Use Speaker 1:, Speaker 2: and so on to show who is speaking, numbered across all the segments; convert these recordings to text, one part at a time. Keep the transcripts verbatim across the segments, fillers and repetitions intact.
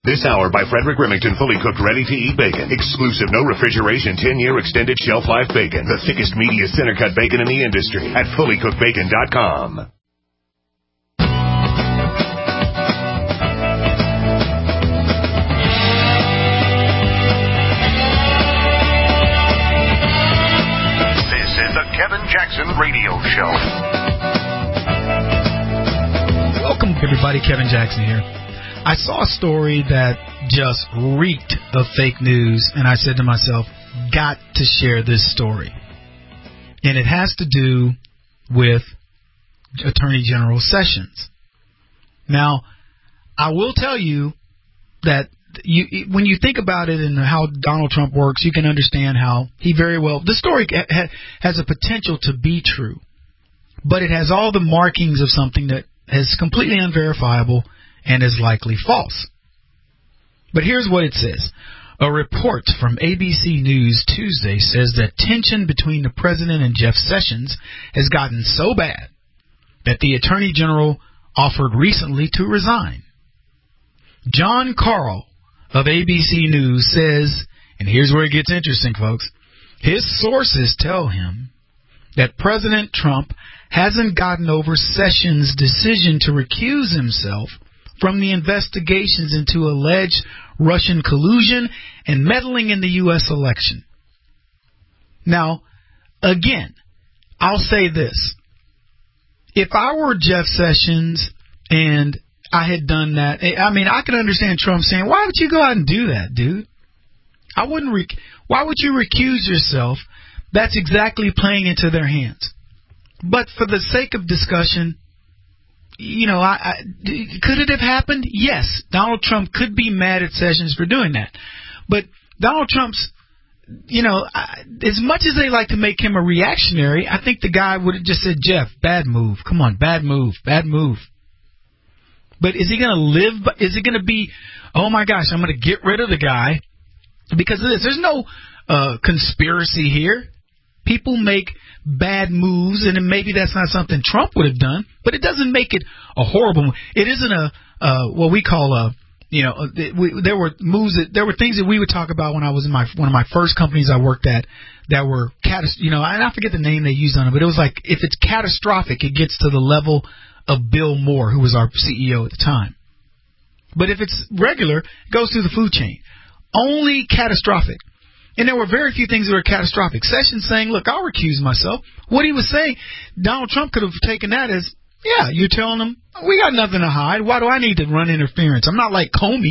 Speaker 1: This hour by Frederick Remington, fully cooked, ready-to-eat bacon. Exclusive, no refrigeration, ten-year extended shelf life bacon. The thickest, meatiest, center-cut bacon in the industry at fully cooked bacon dot com.
Speaker 2: This is the Kevin Jackson Radio Show.
Speaker 3: Welcome, everybody. Kevin Jackson here. I saw a story that just reeked of fake news, and I said to myself, got to share this story. And it has to do with Attorney General Sessions. Now, I will tell you that you, when you think about it and how Donald Trump works, you can understand how he very well, the story ha, has a potential to be true, but it has all the markings of something that is completely unverifiable and is likely false. But here's what it says. A report from A B C News Tuesday says that tension between the president and Jeff Sessions has gotten so bad that the Attorney General offered recently to resign. John Karl of A B C News says, and here's where it gets interesting, folks, his sources tell him that President Trump hasn't gotten over Sessions' decision to recuse himself from the investigations into alleged Russian collusion and meddling in the U S election. Now, again, I'll say this. If I were Jeff Sessions and I had done that, I mean, I could understand Trump saying, why would you go out and do that, dude? I wouldn't. Rec- why would you recuse yourself? That's exactly playing into their hands. But for the sake of discussion, you know, I, I, could it have happened? Yes. Donald Trump could be mad at Sessions for doing that. But Donald Trump's, you know, I, as much as they like to make him a reactionary, I think the guy would have just said, Jeff, bad move. Come on, bad move, bad move. But is he going to live? Is he going to be, oh, my gosh, I'm going to get rid of the guy because of this? There's no uh, conspiracy here. People make bad moves, and maybe that's not something Trump would have done, but it doesn't make it a horrible move. It isn't a uh, what we call a, you know, we, there were moves that there were things that we would talk about when I was in my one of my first companies I worked at that were catas, you know, and I forget the name they used on it, but it was like if it's catastrophic, it gets to the level of Bill Moore, who was our C E O at the time. But if it's regular, it goes through the food chain. Only catastrophic. And there were very few things that were catastrophic. Sessions saying, look, I'll recuse myself. What he was saying, Donald Trump could have taken that as, yeah, you're telling him, we got nothing to hide. Why do I need to run interference? I'm not like Comey.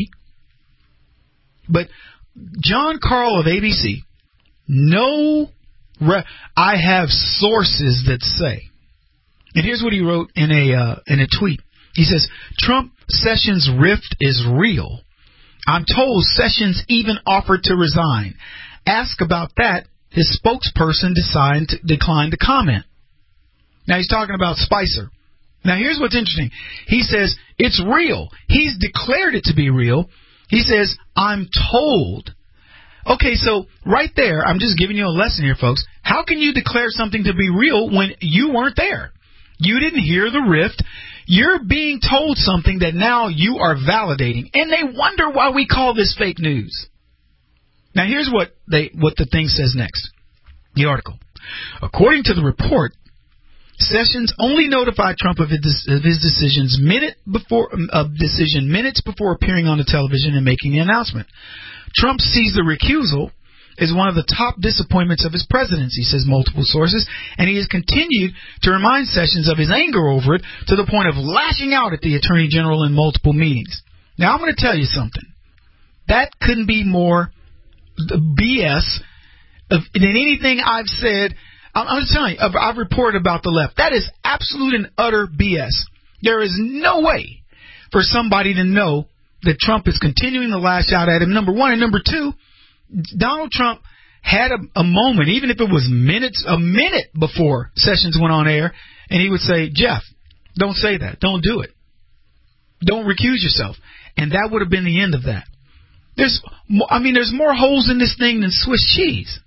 Speaker 3: But John Karl of A B C, no, re- I have sources that say, and here's what he wrote in a uh, in a tweet. He says, Trump-Sessions rift is real. I'm told Sessions even offered to resign. Ask about that, his spokesperson decided to decline to comment. Now, he's talking about Spicer. Now, here's what's interesting. He says, it's real. He's declared it to be real. He says, I'm told. Okay, so right there, I'm just giving you a lesson here, folks. How can you declare something to be real when you weren't there? You didn't hear the rift. You're being told something that now you are validating. And they wonder why we call this fake news. Now, here's what they what the thing says next. The article. According to the report, Sessions only notified Trump of his, of his decisions minute before of decision minutes before appearing on the television and making the announcement. Trump sees the recusal as one of the top disappointments of his presidency, says multiple sources, and he has continued to remind Sessions of his anger over it to the point of lashing out at the Attorney General in multiple meetings. Now, I'm going to tell you something. That couldn't be more B S than anything I've said. I'm just telling you, I've reported about the left. That is absolute and utter B S. There is no way for somebody to know that Trump is continuing to lash out at him, number one. And number two, Donald Trump had a, a moment, even if it was minutes, a minute before Sessions went on air, and he would say, Jeff, don't say that. Don't do it. Don't recuse yourself. And that would have been the end of that. There's, I mean, there's more holes in this thing than Swiss cheese.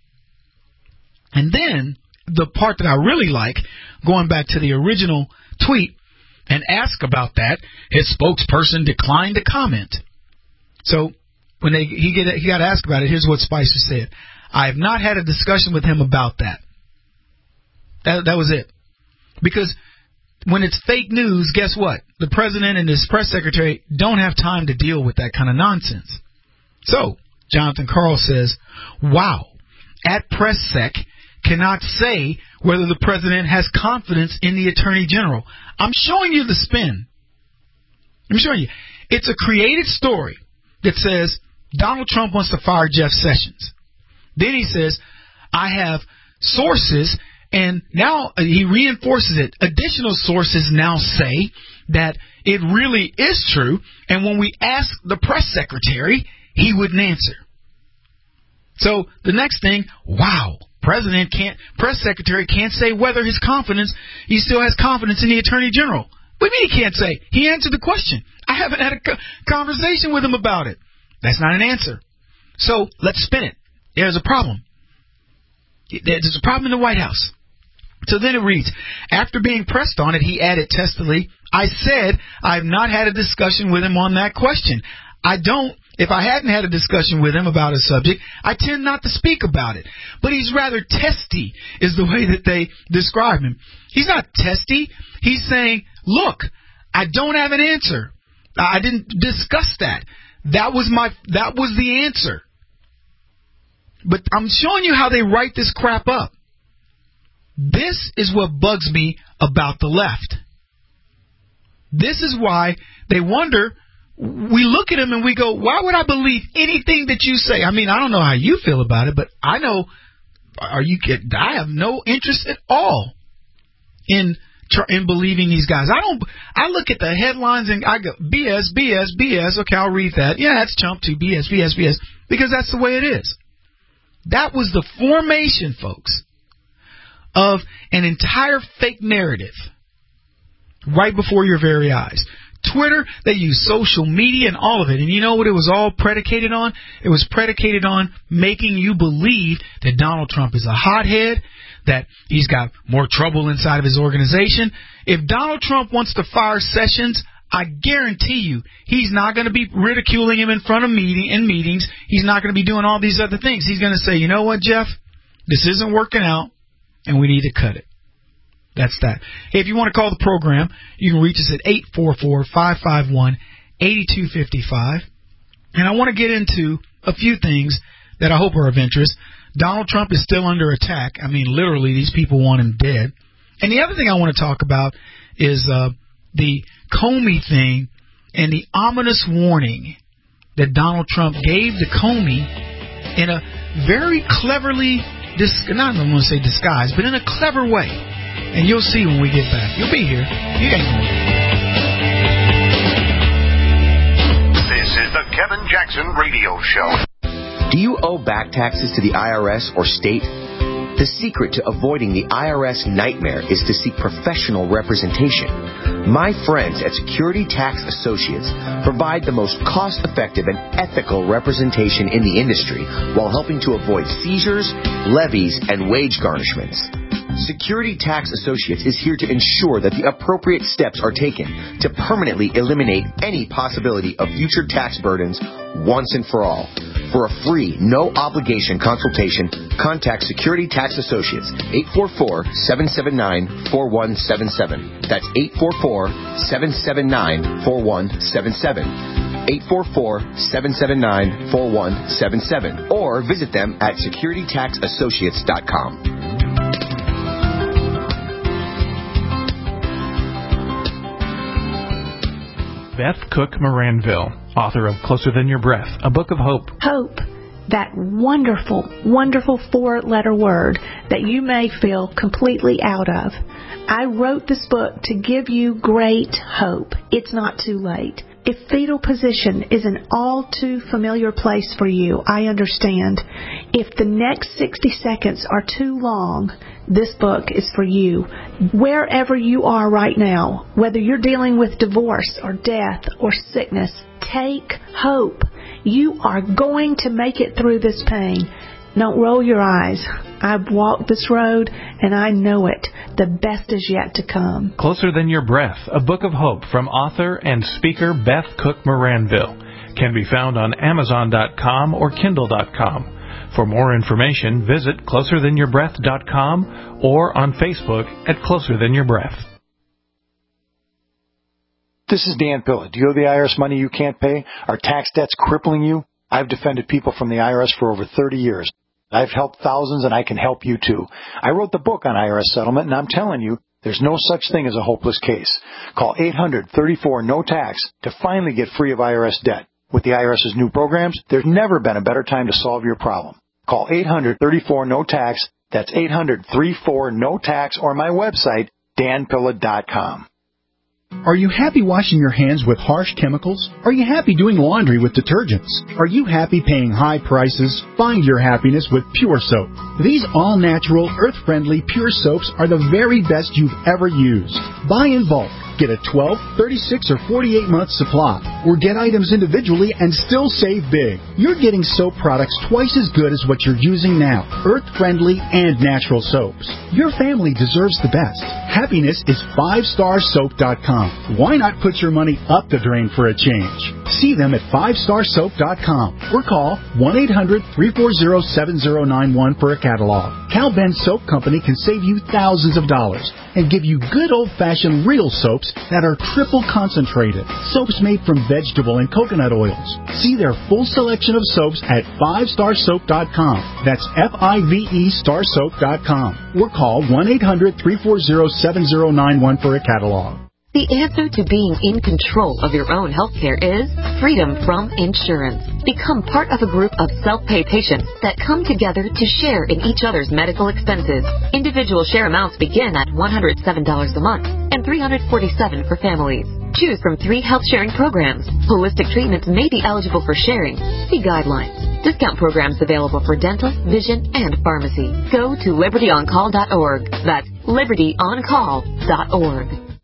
Speaker 3: And then the part that I really like, going back to the original tweet and ask about that, his spokesperson declined to comment. So when they he get he got asked about it, here's what Spicer said. I have not had a discussion with him about that. That that was it. Because when it's fake news, guess what? The president and his press secretary don't have time to deal with that kind of nonsense. So Jonathan Karl says, wow, at PressSec cannot say whether the president has confidence in the attorney general. I'm showing you the spin. I'm showing you. It's a created story that says Donald Trump wants to fire Jeff Sessions. Then he says, I have sources, and now he reinforces it. Additional sources now say that it really is true, and when we ask the press secretary, he wouldn't answer. So the next thing, wow, president can't, press secretary can't say whether his confidence, he still has confidence in the attorney general. What do you mean he can't say? He answered the question. I haven't had a co- conversation with him about it. That's not an answer. So let's spin it. There's a problem. There's a problem in the White House. So then it reads, after being pressed on it, he added testily, I said I've not had a discussion with him on that question. I don't, if I hadn't had a discussion with him about a subject, I tend not to speak about it. But he's rather testy, is the way that they describe him. He's not testy. He's saying, look, I don't have an answer. I didn't discuss that. That was my, that was the answer. But I'm showing you how they write this crap up. This is what bugs me about the left. This is why they wonder, we look at them and we go, why would I believe anything that you say? I mean, I don't know how you feel about it, but I know, are you kidding? I have no interest at all in in believing these guys. I don't. I look at the headlines and I go, B S, B S, B S. Okay, I'll read that. Yeah, that's chump too. B S, B S, B S. Because that's the way it is. That was the formation, folks, of an entire fake narrative right before your very eyes. Twitter, they use social media and all of it. And you know what it was all predicated on? It was predicated on making you believe that Donald Trump is a hothead, that he's got more trouble inside of his organization. If Donald Trump wants to fire Sessions, I guarantee you he's not going to be ridiculing him in front of meeting in meetings. He's not going to be doing all these other things. He's going to say, you know what, Jeff? This isn't working out, and we need to cut it. That's that. Hey, if you want to call the program, you can reach us at eight four four, five five one, eight two five five. And I want to get into a few things that I hope are of interest. Donald Trump is still under attack. I mean, literally, these people want him dead. And the other thing I want to talk about is uh, the Comey thing and the ominous warning that Donald Trump gave to Comey in a very cleverly, dis- not I'm going to say disguised, but in a clever way. And you'll see when we get back. You'll be here. You ain't going to.
Speaker 2: This is the Kevin Jackson Radio Show.
Speaker 4: Do you owe back taxes to the I R S or state? The secret to avoiding the I R S nightmare is to seek professional representation. My friends at Security Tax Associates provide the most cost-effective and ethical representation in the industry while helping to avoid seizures, levies, and wage garnishments. Security Tax Associates is here to ensure that the appropriate steps are taken to permanently eliminate any possibility of future tax burdens once and for all. For a free, no-obligation consultation, contact Security Tax Associates, eight four four, seven seven nine, four one seven seven. That's eight four four, seven seven nine, four one seven seven. eight four four, seven seven nine, four one seven seven. Or visit them at security tax associates dot com.
Speaker 5: Beth Cook Moranville, author of Closer Than Your Breath, a book of hope.
Speaker 6: Hope, that wonderful, wonderful four-letter word that you may feel completely out of. I wrote this book to give you great hope. It's not too late. If fetal position is an all too familiar place for you, I understand. If the next sixty seconds are too long, this book is for you. Wherever you are right now, whether you're dealing with divorce or death or sickness, take hope. You are going to make it through this pain. Don't roll your eyes. I've walked this road, and I know it. The best is yet to come.
Speaker 5: Closer Than Your Breath, a book of hope from author and speaker Beth Cook Moranville. can be found on Amazon dot com or Kindle dot com. For more information, visit closer than your breath dot com or on Facebook at Closer Than Your Breath.
Speaker 7: This is Dan Pilla. Do you owe the I R S money you can't pay? Are tax debts crippling you? I've defended people from the I R S for over thirty years. I've helped thousands, and I can help you too. I wrote the book on I R S settlement, and I'm telling you, there's no such thing as a hopeless case. Call eight hundred, thirty-four, no tax to finally get free of I R S debt. With the IRS's new programs, there's never been a better time to solve your problem. Call eight hundred, thirty-four, no tax. That's eight hundred, thirty-four, no tax, or my website, dan pilla dot com.
Speaker 8: Are you happy washing your hands with harsh chemicals? Are you happy doing laundry with detergents? Are you happy paying high prices? Find your happiness with Pure Soap. These all-natural, earth-friendly Pure Soaps are the very best you've ever used. Buy in bulk. Get a twelve, thirty-six, or forty-eight month supply, or get items individually and still save big. You're getting soap products twice as good as what you're using now, earth-friendly and natural soaps. Your family deserves the best. Happiness is five star soap dot com. Why not put your money up the drain for a change? See them at five star soap dot com or call one eight hundred, three four zero, seven zero nine one for a catalog. Cal Ben Soap Company can save you thousands of dollars and give you good old-fashioned real soaps that are triple concentrated. Soaps made from vegetable and coconut oils. See their full selection of soaps at five star soap dot com. That's F I V E star soap dot com. Or call one eight hundred, three four zero, seven zero nine one for a catalog.
Speaker 9: The answer to being in control of your own health care is freedom from insurance. Become part of a group of self-pay patients that come together to share in each other's medical expenses. Individual share amounts begin at one hundred seven dollars a month and three hundred forty-seven dollars for families. Choose from three health-sharing programs. Holistic treatments may be eligible for sharing. See guidelines. Discount programs available for dental, vision, and pharmacy. Go to liberty on call dot org. That's liberty on call dot org.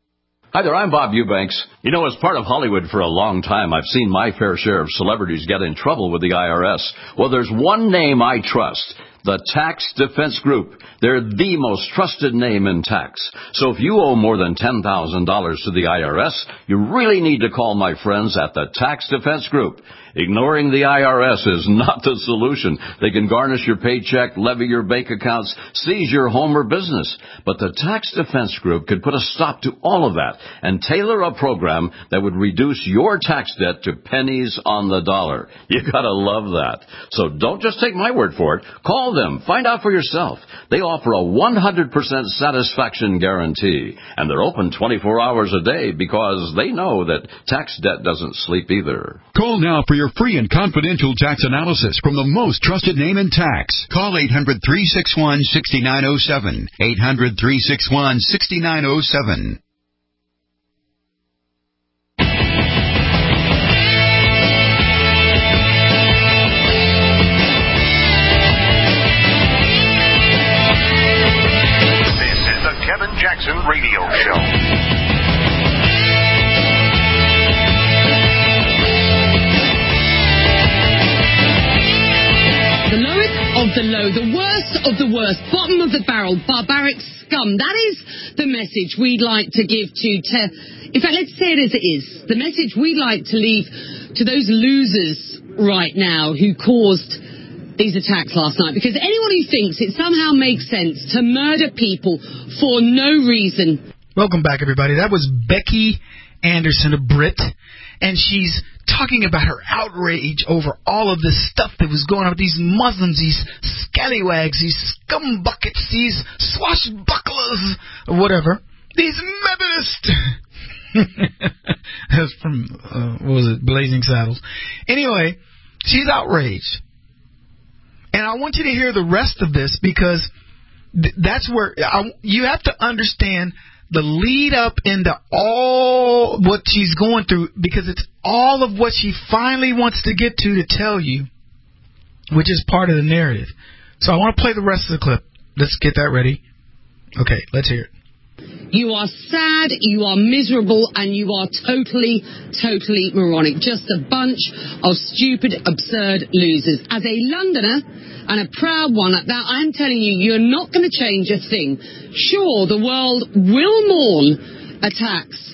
Speaker 10: Hi there, I'm Bob Eubanks. You know, as part of Hollywood for a long time, I've seen my fair share of celebrities get in trouble with the I R S. Well, there's one name I trust. The Tax Defense Group. They're the most trusted name in tax. So if you owe more than ten thousand dollars to the I R S, you really need to call my friends at the Tax Defense Group. Ignoring the I R S is not the solution. They can garnish your paycheck, levy your bank accounts, seize your home or business. But the Tax Defense Group could put a stop to all of that and tailor a program that would reduce your tax debt to pennies on the dollar. You gotta love that. So don't just take my word for it. Call them. Find out for yourself. They offer a one hundred percent satisfaction guarantee. And they're open twenty-four hours a day because they know that tax debt doesn't sleep either.
Speaker 11: Call now for your free and confidential tax analysis from the most trusted name in tax. Call eight hundred, three six one, six nine zero seven. eight hundred, three six one, six nine zero seven.
Speaker 2: This is the Kevin Jackson Radio Show.
Speaker 12: Of the low, the worst of the worst, bottom of the barrel, barbaric scum. That is the message we'd like to give to, to, in fact, let's say it as it is. The message we'd like to leave to those losers right now who caused these attacks last night. Because anyone who thinks it somehow makes sense to murder people for no reason.
Speaker 3: Welcome back, everybody. That was Becky Anderson, a Brit, and she's talking about her outrage over all of this stuff that was going on with these Muslims, these scallywags, these scumbuckets, these swashbucklers, or whatever, these Methodists. That's from, uh, what was it, Blazing Saddles. Anyway, she's outraged. And I want you to hear the rest of this because th- that's where I, you have to understand the lead up into all what she's going through, because it's all of what she finally wants to get to to tell you, which is part of the narrative. So I want to play the rest of the clip. Let's get that ready. Okay, let's hear it.
Speaker 12: You are sad, you are miserable, and you are totally, totally moronic. Just a bunch of stupid, absurd losers. As a Londoner, and a proud one at that, I'm telling you, you're not going to change a thing. Sure, the world will mourn attacks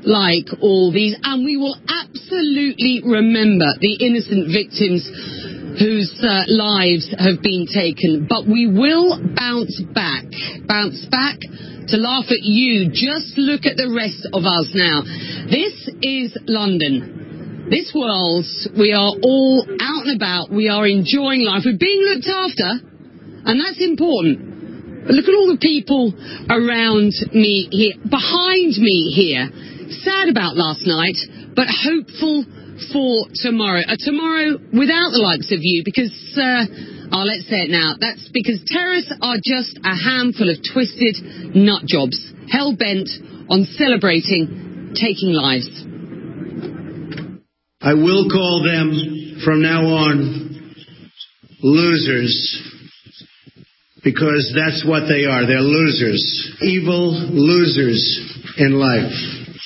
Speaker 12: like all these, and we will absolutely remember the innocent victims whose uh, lives have been taken. But we will bounce back, bounce back to laugh at you. Just look at the rest of us now. This is London. This world, we are all out and about. We are enjoying life. We're being looked after, and that's important. But look at all the people around me here, behind me here. Sad about last night, but hopeful for tomorrow. A tomorrow without the likes of you, because, uh, oh, let's say it now. That's because terrorists are just a handful of twisted nut jobs, hell-bent on celebrating taking lives.
Speaker 13: I will call them from now on losers, because that's what they are. They're losers. Evil losers in life.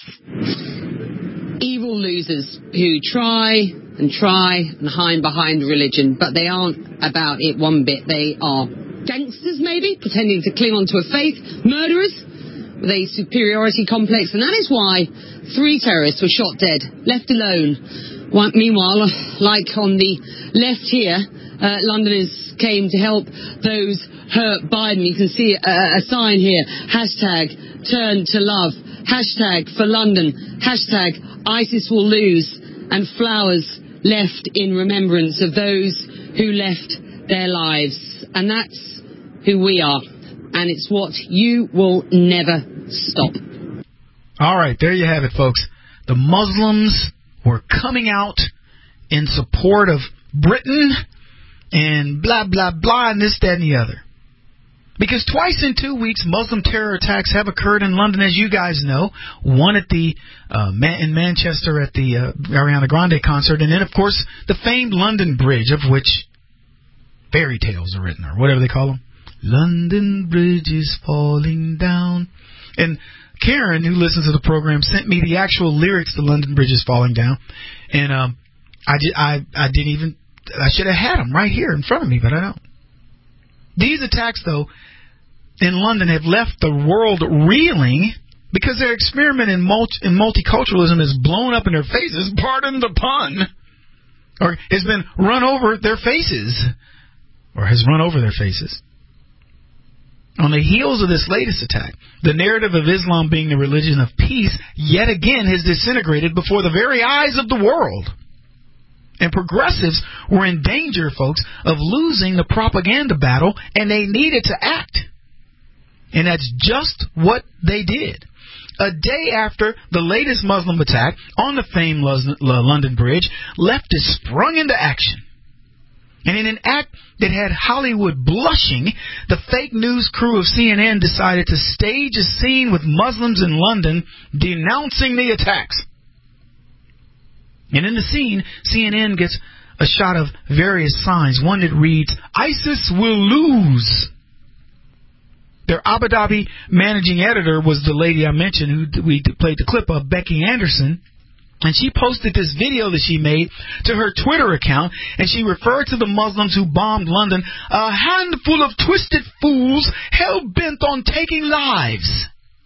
Speaker 12: Evil losers who try and try and hide behind religion, but they aren't about it one bit. They are gangsters, maybe, pretending to cling on to a faith, murderers with a superiority complex, and that is why three terrorists were shot dead, left alone. One, meanwhile, like on the left here, uh, Londoners came to help those hurt Biden. You can see a, a sign here, hashtag turn to love, hashtag for London, hashtag ISIS will lose, and flowers left in remembrance of those who left their lives. And that's who we are. And it's what you will never stop.
Speaker 3: All right, there you have it, folks. The Muslims were coming out in support of Britain and blah, blah, blah, and this, that, and the other. Because twice in two weeks, Muslim terror attacks have occurred in London, as you guys know. One at the uh, Man- in Manchester at the uh, Ariana Grande concert, and then, of course, the famed London Bridge, of which fairy tales are written, or whatever they call them. London Bridge is falling down. And Karen, who listens to the program, sent me the actual lyrics to London Bridge is falling down, and um, I, did, I, I didn't even, I should have had them right here in front of me, but I don't. These attacks, though, in London have left the world reeling because their experiment in, multi- in multiculturalism has blown up in their faces, pardon the pun, or has been run over their faces, or has run over their faces. On the heels of this latest attack, the narrative of Islam being the religion of peace yet again has disintegrated before the very eyes of the world. And progressives were in danger, folks, of losing the propaganda battle, and they needed to act. And that's just what they did. A day after the latest Muslim attack on the famed London Bridge, leftists sprung into action. And in an act that had Hollywood blushing, the fake news crew of C N N decided to stage a scene with Muslims in London denouncing the attacks. And in the scene, C N N gets a shot of various signs. One that reads, ISIS will lose. Their Abu Dhabi managing editor was the lady I mentioned who we played the clip of, Becky Anderson. And she posted this video that she made to her Twitter account, and she referred to the Muslims who bombed London, a handful of twisted fools hell-bent on taking lives.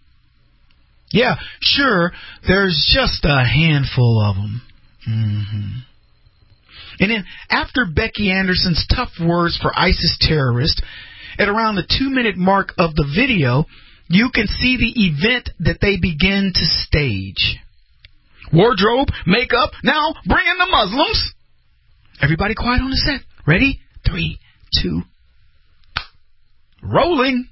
Speaker 3: Yeah, sure, there's just a handful of them. Mm-hmm. And then after Becky Anderson's tough words for ISIS terrorists, at around the two-minute mark of the video, you can see the event that they begin to stage. Wardrobe, makeup, now bring in the Muslims. Everybody quiet on the set. Ready? Three, two, rolling.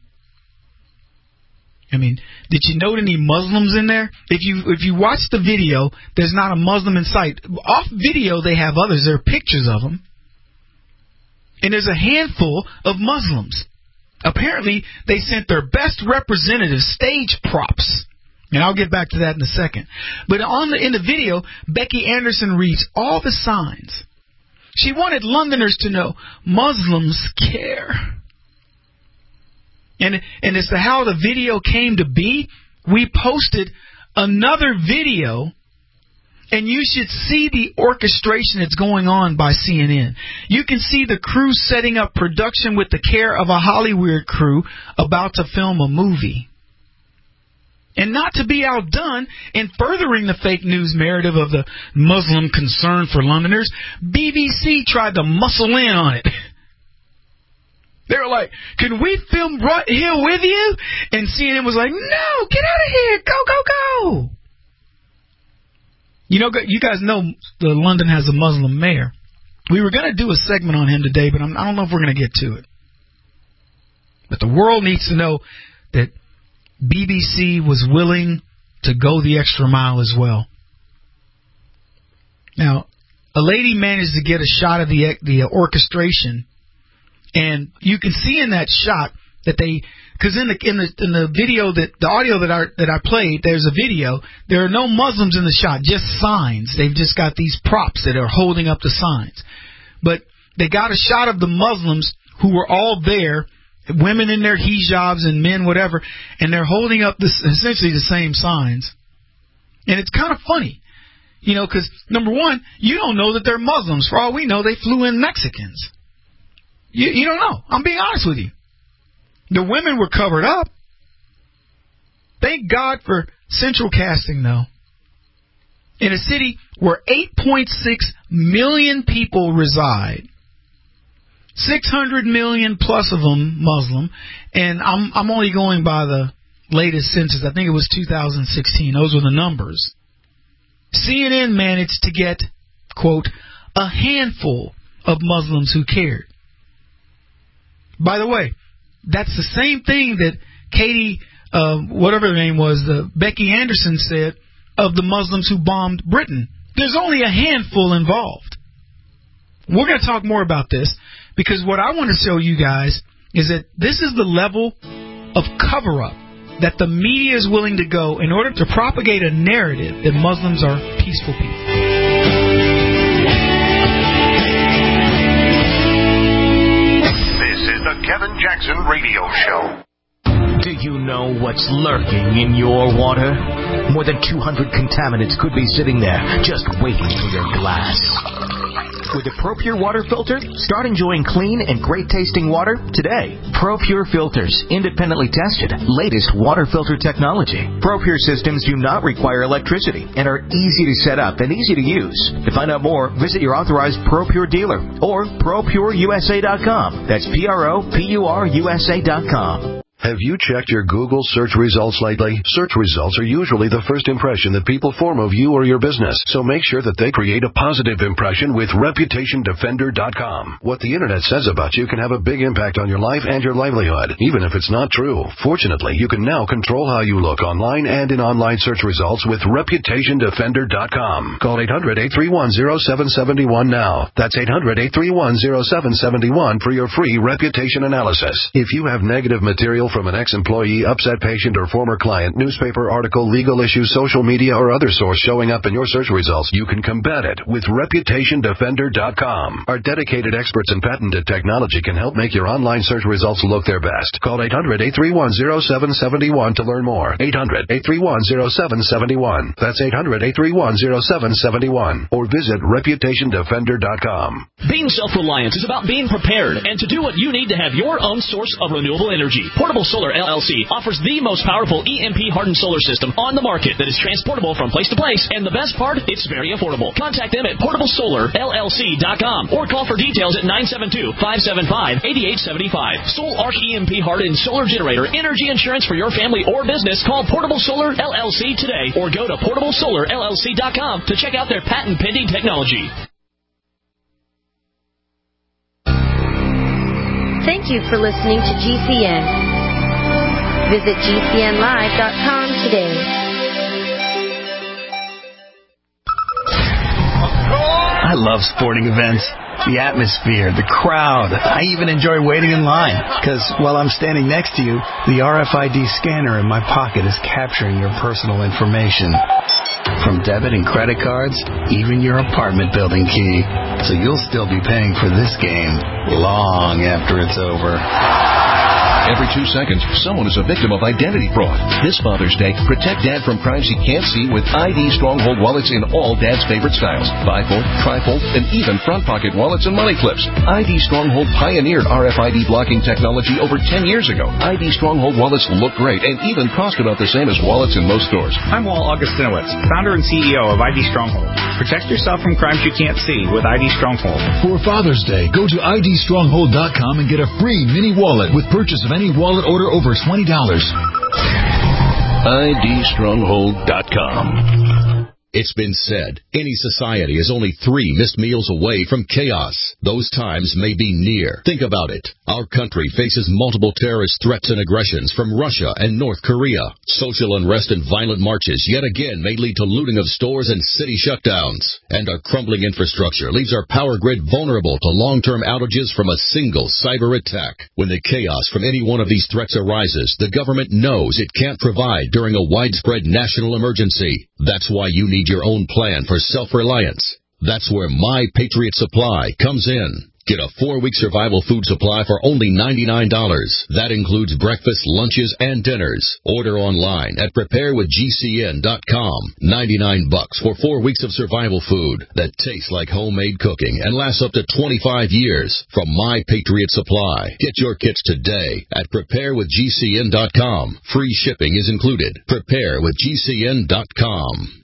Speaker 3: I mean, did you note any Muslims in there? If you if you watch the video, there's not a Muslim in sight. Off video, they have others. There are pictures of them. And there's a handful of Muslims. Apparently, they sent their best representatives stage props. And I'll get back to that in a second. But on the, in the video, Becky Anderson reads all the signs. She wanted Londoners to know Muslims care. And, and as to how the video came to be, we posted another video, and you should see the orchestration that's going on by C N N. You can see the crew setting up production with the care of a Hollywood crew about to film a movie. And not to be outdone in furthering the fake news narrative of the Muslim concern for Londoners, B B C tried to muscle in on it. They were like, can we film right here with you? And C N N was like, no, get out of here. Go, go, go. You know, you guys know the London has a Muslim mayor. We were going to do a segment on him today, but I'm, I don't know if we're going to get to it. But the world needs to know that B B C was willing to go the extra mile as well. Now, a lady managed to get a shot of the the orchestration, and you can see in that shot that they, because in the in the in the video that the audio that I that I played, there's a video. There are no Muslims in the shot, just signs. They've just got these props that are holding up the signs. But they got a shot of the Muslims who were all there, women in their hijabs and men whatever, and they're holding up this essentially the same signs. And it's kind of funny, you know, because number one, you don't know that they're Muslims. For all we know, they flew in Mexicans. You, you don't know. I'm being honest with you. The women were covered up. Thank God for central casting, though. In a city where eight point six million people reside, six hundred million plus of them Muslim, and I'm I'm only going by the latest census. I think it was two thousand sixteen. Those were the numbers. C N N managed to get, quote, a handful of Muslims who cared. By the way, that's the same thing that Katie, uh, whatever her name was, the Becky Anderson said of the Muslims who bombed Britain. There's only a handful involved. We're going to talk more about this because what I want to show you guys is that this is the level of cover-up that the media is willing to go in order to propagate a narrative that Muslims are peaceful people.
Speaker 2: The Kevin Jackson Radio Show.
Speaker 14: Do you know what's lurking in your water? More than two hundred contaminants could be sitting there, just waiting for your glass. With the ProPure water filter, start enjoying clean and great-tasting water today. ProPure filters, independently tested, latest water filter technology. ProPure systems do not require electricity and are easy to set up and easy to use. To find out more, visit your authorized ProPure dealer or pro pure U S A dot com. That's P R O P U R U S A dot com.
Speaker 15: Have you checked your Google search results lately? Search results are usually the first impression that people form of you or your business, so make sure that they create a positive impression with reputation defender dot com. What the internet says about you can have a big impact on your life and your livelihood, even if it's not true. Fortunately, you can now control how you look online and in online search results with reputation defender dot com. Call eight hundred, eight three one, zero seven seven one now. That's eight hundred, eight three one, zero seven seven one for your free reputation analysis. If you have negative material from an ex-employee, upset patient, or former client, newspaper article, legal issue, social media, or other source showing up in your search results, you can combat it with reputation defender dot com. Our dedicated experts in patented technology can help make your online search results look their best. Call eight hundred, eight three one, zero seven seven one to learn more. eight hundred, eight three one, zero seven seven one. That's eight hundred, eight three one, zero seven seven one. Or visit reputation defender dot com.
Speaker 16: Being self-reliant is about being prepared and to do what you need to have your own source of renewable energy. Portable Solar L L C offers the most powerful E M P-hardened solar system on the market that is transportable from place to place, and the best part, it's very affordable. Contact them at portable solar L L C dot com or call for details at nine seven two, five seven five, eight eight seven five. Soul Arc E M P-hardened solar generator energy insurance for your family or business. Call Portable Solar L L C today or go to portable solar L L C dot com to check out their patent-pending technology.
Speaker 17: Thank you for listening to G C N. Visit G C N live dot com today.
Speaker 18: I love sporting events. The atmosphere, the crowd. I even enjoy waiting in line because while I'm standing next to you, the R F I D scanner in my pocket is capturing your personal information. From debit and credit cards, even your apartment building key. So you'll still be paying for this game long after it's over.
Speaker 19: Every two seconds, someone is a victim of identity fraud. This Father's Day, protect Dad from crimes he can't see with I D Stronghold wallets in all Dad's favorite styles. Bifold, trifold, and even front pocket wallets and money clips. I D Stronghold pioneered R F I D blocking technology over ten years ago. I D Stronghold wallets look great and even cost about the same as wallets in most stores.
Speaker 20: I'm Walt Augustinowitz, founder and C E O of I D Stronghold. Protect yourself from crimes you can't see with I D Stronghold.
Speaker 21: For Father's Day, go to I D stronghold dot com and get a free mini wallet with purchase of any wallet order over twenty dollars.
Speaker 19: I D stronghold dot com.
Speaker 22: It's been said, any society is only three missed meals away from chaos. Those times may be near. Think about it. Our country faces multiple terrorist threats and aggressions from Russia and North Korea. Social unrest and violent marches yet again may lead to looting of stores and city shutdowns. And our crumbling infrastructure leaves our power grid vulnerable to long-term outages from a single cyber attack. When the chaos from any one of these threats arises, the government knows it can't provide during a widespread national emergency. That's why you need your own plan for self-reliance. That's where My Patriot Supply comes in. Get a four-week survival food supply for only ninety-nine dollars. That includes breakfast, lunches, and dinners. Order online at prepare with G C N dot com. ninety-nine bucks for four weeks of survival food that tastes like homemade cooking and lasts up to twenty-five years from My Patriot Supply. Get your kits today at prepare with G C N dot com. Free shipping is included. prepare with G C N dot com.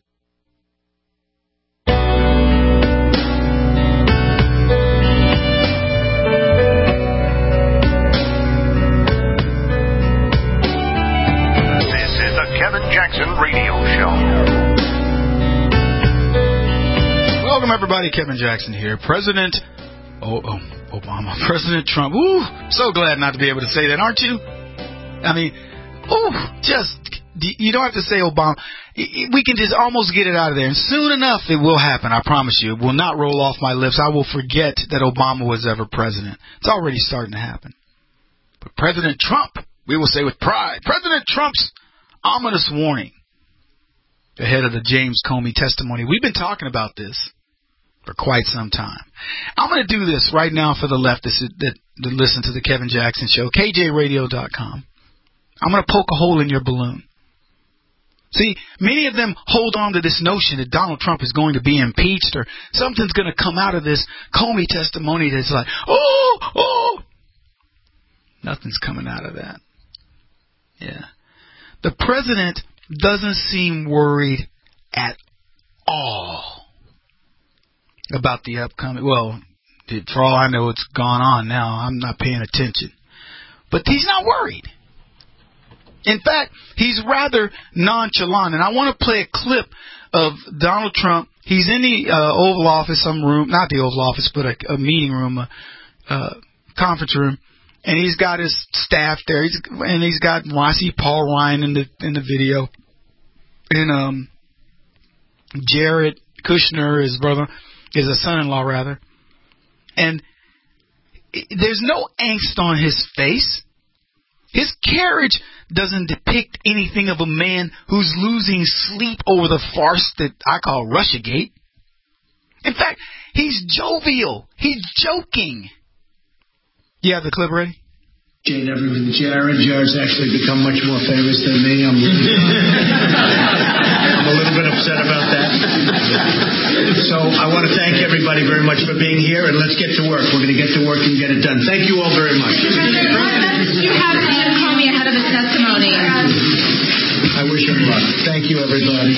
Speaker 2: Kevin Jackson Radio Show.
Speaker 3: Welcome, everybody. Kevin Jackson here. President oh, oh, Obama. President Trump. Ooh, so glad not to be able to say that, aren't you? I mean, ooh, just, you don't have to say Obama. We can just almost get it out of there. And soon enough, it will happen. I promise you. It will not roll off my lips. I will forget that Obama was ever president. It's already starting to happen. But President Trump, we will say with pride, President Trump's ominous warning ahead of the James Comey testimony. We've been talking about this for quite some time. I'm going to do this right now for the leftists that, that listen to the Kevin Jackson Show, K J radio dot com. I'm going to poke a hole in your balloon. See, many of them hold on to this notion that Donald Trump is going to be impeached or something's going to come out of this Comey testimony that's like, oh, oh. Nothing's coming out of that. Yeah. The president doesn't seem worried at all about the upcoming, well, for all I know, it's gone on now. I'm not paying attention. But he's not worried. In fact, he's rather nonchalant. And I want to play a clip of Donald Trump. He's in the uh, Oval Office, some room, not the Oval Office, but a, a meeting room, a, a conference room. And he's got his staff there. He's, and he's got, well, I see Paul Ryan in the in the video. And um, Jared Kushner, his brother, is a son-in-law, rather. And there's no angst on his face. His carriage doesn't depict anything of a man who's losing sleep over the farce that I call Russiagate. In fact, he's jovial. He's joking. You have the clip ready?
Speaker 13: Jane, everything. Jared. Jared's actually become much more famous than me. I'm, I'm a little bit upset about that. So I want to thank everybody very much for being here, and let's get to work. We're going to get to work and get it done. Thank you all very much.
Speaker 23: What message do you have for Ian Comey ahead of his testimony?
Speaker 13: I wish him luck. Thank you, everybody.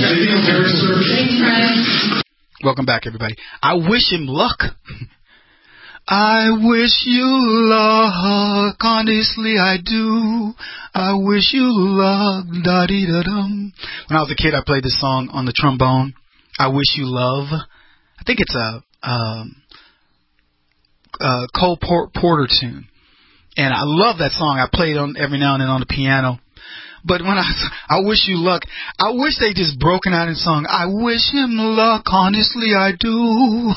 Speaker 3: Welcome back, everybody. I wish him luck. I wish you luck, honestly I do. I wish you luck, da-dee-da-dum. When I was a kid, I played this song on the trombone. I wish you love. I think it's a, um, a Cole Porter tune. And I love that song. I play it on every now and then on the piano. But when I, I wish you luck, I wish they just broken out in song. I wish him luck, honestly I do.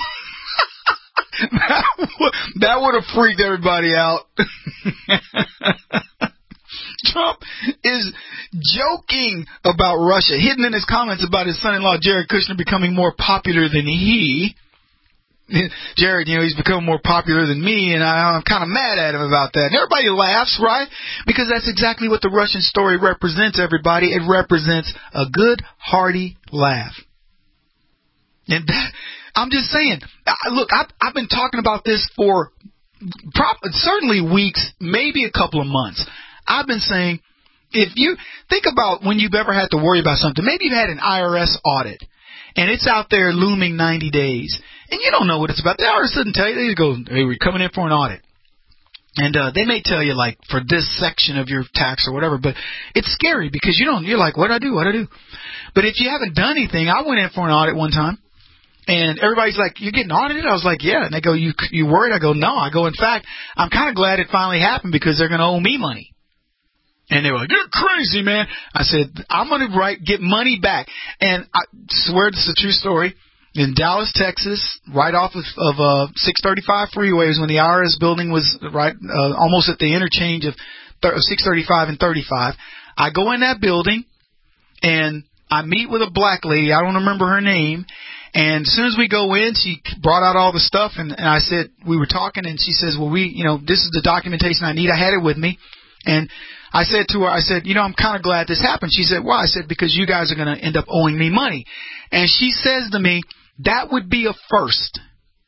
Speaker 3: That would have freaked everybody out. Trump is joking about Russia, hidden in his comments about his son-in-law Jared Kushner becoming more popular than he. Jared, you know, he's become more popular than me, and I, I'm kind of mad at him about that. And everybody laughs, right? Because that's exactly what the Russian story represents, everybody. It represents a good, hearty laugh. And that, I'm just saying, look, I've, I've been talking about this for prop, certainly weeks, maybe a couple of months. I've been saying, if you think about when you've ever had to worry about something, maybe you've had an I R S audit, and it's out there looming ninety days, and you don't know what it's about. The I R S doesn't tell you. They just go, hey, we're coming in for an audit. And uh, they may tell you, like, for this section of your tax or whatever, but it's scary because you don't, you're like, what do I do, what do I do? But if you haven't done anything, I went in for an audit one time, and everybody's like, you're getting audited? I was like, yeah. And they go, you you worried? I go, no. I go, in fact, I'm kind of glad it finally happened because they're going to owe me money. And they were like, you're crazy, man. I said, I'm going to write, get money back. And I swear this is a true story. In Dallas, Texas, right off of, of uh, six thirty-five freeway was when the I R S building was right uh, almost at the interchange of th- six thirty-five and thirty-five. I go in that building, and I meet with a black lady. I don't remember her name. And as soon as we go in, she brought out all the stuff, and, and I said, we were talking, and she says, well, we, you know, this is the documentation I need. I had it with me. And I said to her, I said, you know, I'm kind of glad this happened. She said, why? I said, because you guys are going to end up owing me money. And she says to me, that would be a first.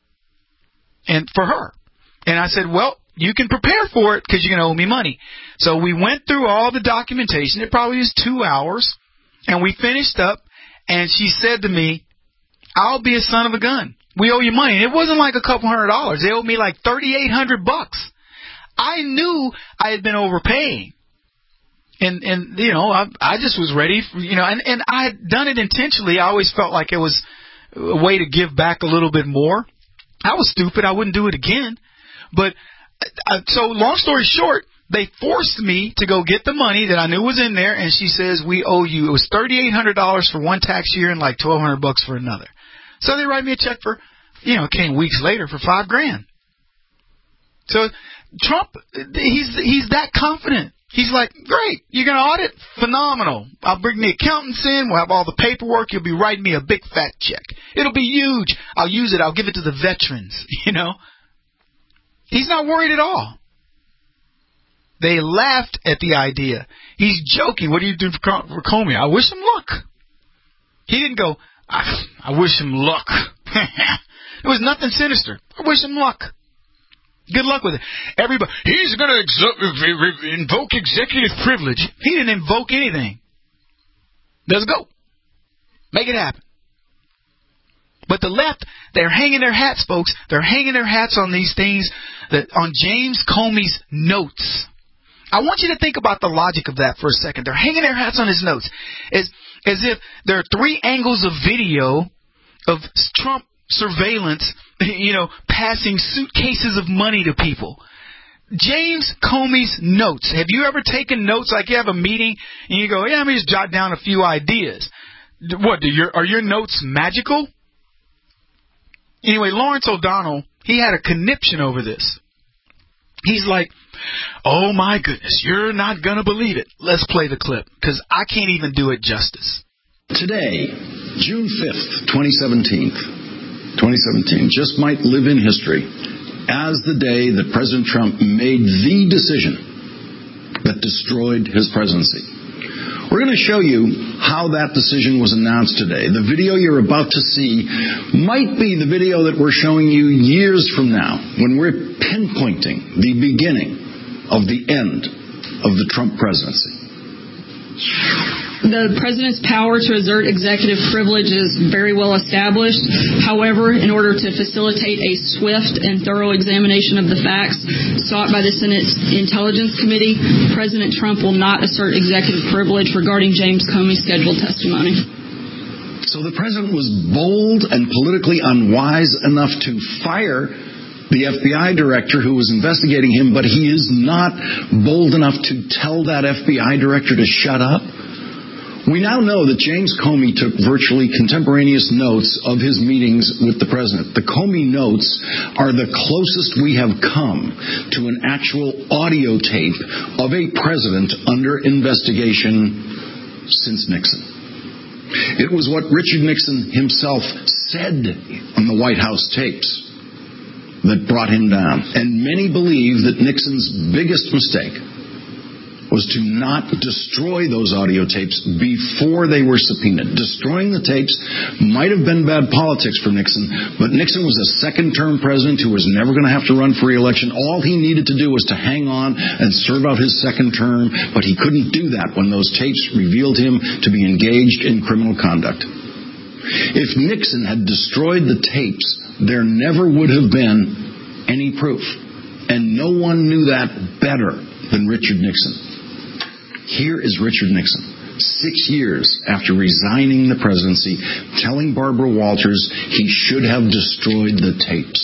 Speaker 3: And for her. And I said, well, you can prepare for it because you're going to owe me money. So we went through all the documentation. It probably was two hours. And we finished up. And she said to me, I'll be a son of a gun. We owe you money. And it wasn't like a couple hundred dollars. They owed me like thirty-eight hundred bucks. I knew I had been overpaying. And, and you know, I, I just was ready, for, you know, and, and I had done it intentionally. I always felt like it was a way to give back a little bit more. I was stupid. I wouldn't do it again. But uh, so long story short, they forced me to go get the money that I knew was in there. And she says, we owe you. It was thirty-eight hundred dollars for one tax year and like twelve hundred bucks for another. So they write me a check for, you know, it came weeks later for five grand. So Trump, he's he's that confident. He's like, great, you're going to audit? Phenomenal. I'll bring the accountants in. We'll have all the paperwork. You'll be writing me a big fat check. It'll be huge. I'll use it. I'll give it to the veterans, you know. He's not worried at all. They laughed at the idea. He's joking. What are you doing for, for Comey? I wish him luck. He didn't go, I, I wish him luck. It was nothing sinister. I wish him luck. Good luck with it. Everybody, he's going to exo- invoke executive privilege. He didn't invoke anything. Let's go. Make it happen. But the left, they're hanging their hats, folks. They're hanging their hats on these things, that on James Comey's notes. I want you to think about the logic of that for a second. They're hanging their hats on his notes. As, as if there are three angles of video of Trump surveillance, you know, passing suitcases of money to people. James Comey's notes. Have you ever taken notes like you have a meeting and you go, yeah, let me just jot down a few ideas? What, do your, are your notes magical? Anyway, Lawrence O'Donnell, he had a conniption over this. He's like, oh my goodness, you're not going to believe it. Let's play the clip because I can't even do it justice.
Speaker 1: Today, June fifth, twenty seventeen, twenty seventeen, just might live in history as the day that President Trump made the decision that destroyed his presidency. We're going to show you how that decision was announced today. The video you're about to see might be the video that we're showing you years from now when we're pinpointing the beginning of the end of the Trump presidency.
Speaker 4: The president's power to exert executive privilege is very well established. However, in order to facilitate a swift and thorough examination of the facts sought by the Senate Intelligence Committee, President Trump will not assert executive privilege regarding James Comey's scheduled testimony.
Speaker 1: So the president was bold and politically unwise enough to fire the F B I director who was investigating him, but he is not bold enough to tell that F B I director to shut up. We now know that James Comey took virtually contemporaneous notes of his meetings with the president. The Comey notes are the closest we have come to an actual audio tape of a president under investigation since Nixon. It was what Richard Nixon himself said on the White House tapes. that brought him down. And many believe that Nixon's biggest mistake was to not destroy those audio tapes before they were subpoenaed. Destroying the tapes might have been bad politics for Nixon, but Nixon was a second-term president who was never going to have to run for re-election. All he needed to do was to hang on and serve out his second term, but he couldn't do that when those tapes revealed him to be engaged in criminal conduct. If Nixon had destroyed the tapes, there never would have been any proof. And no one knew that better than Richard Nixon. Here is Richard Nixon, six years after resigning the presidency, telling Barbara Walters he should have destroyed the tapes.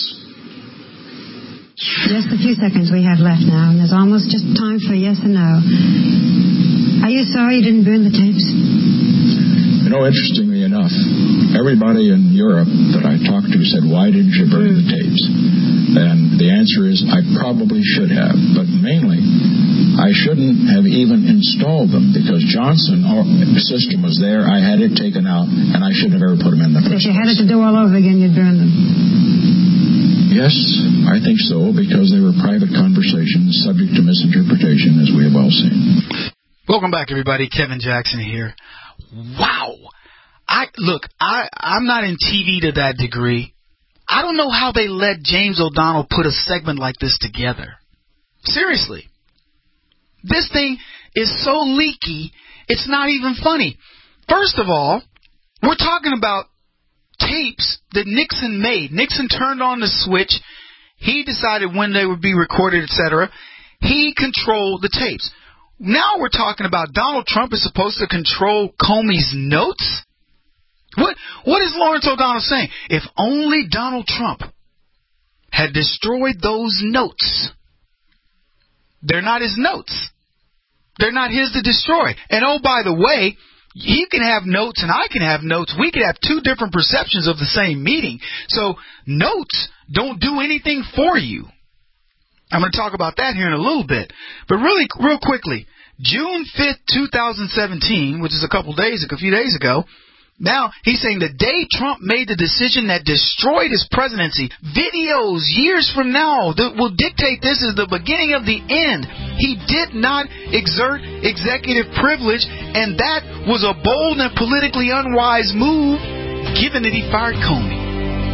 Speaker 5: Just a few seconds we have left now, and there's almost just time for yes or no. Are you sorry you didn't burn the tapes?
Speaker 6: You know, interestingly enough, everybody in Europe that I talked to said, why didn't you burn the tapes? And the answer is, I probably should have, but mainly, I shouldn't have even installed them because Johnson system was there. I had it taken out, and I shouldn't have ever put them in the first place.
Speaker 5: If you had it to do all over again, you'd burn them.
Speaker 6: Yes, I think so, because they were private conversations subject to misinterpretation, as we have all seen.
Speaker 3: Welcome back, everybody. Kevin Jackson here. Wow. I look, I, I'm not in T V to that degree. I don't know how they let James O'Donnell put a segment like this together. Seriously. This thing is so leaky, it's not even funny. First of all, we're talking about tapes that Nixon made. Nixon turned on the switch. He decided when they would be recorded, et cetera. He controlled the tapes. Now we're talking about Donald Trump is supposed to control Comey's notes? What What is Lawrence O'Donnell saying? If only Donald Trump had destroyed those notes. They're not his notes. They're not his to destroy. And oh, by the way, he can have notes and I can have notes. We could have two different perceptions of the same meeting. So notes don't do anything for you. I'm going to talk about that here in a little bit. But really, real quickly, June fifth, twenty seventeen, which is a couple days, a few days ago, now he's saying the day Trump made the decision that destroyed his presidency, videos years from now that will dictate this is the beginning of the end. He did not exert executive privilege, and that was a bold and politically unwise move, given that he fired Comey.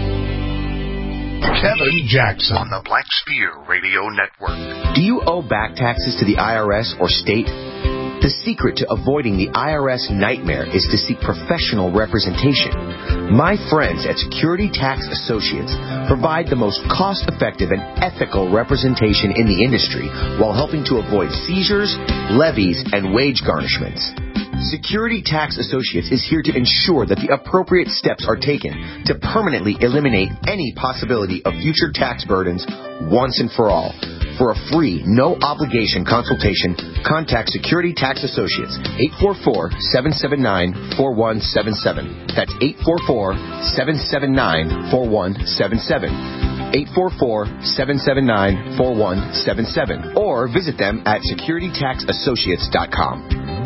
Speaker 2: Kevin Jackson on the Black Spear Radio Network.
Speaker 14: Do you owe back taxes to the I R S or state? The secret to avoiding the I R S nightmare is to seek professional representation. My friends at Security Tax Associates provide the most cost-effective and ethical representation in the industry while helping to avoid seizures, levies, and wage garnishments. Security Tax Associates is here to ensure that the appropriate steps are taken to permanently eliminate any possibility of future tax burdens once and for all. For a free, no-obligation consultation, contact Security Tax Associates, eight four four, seven seven nine, four one seven seven. That's eight four four, seven seven nine, four one seven seven. eight four four, seven seven nine, four one seven seven. Or visit them at security tax associates dot com.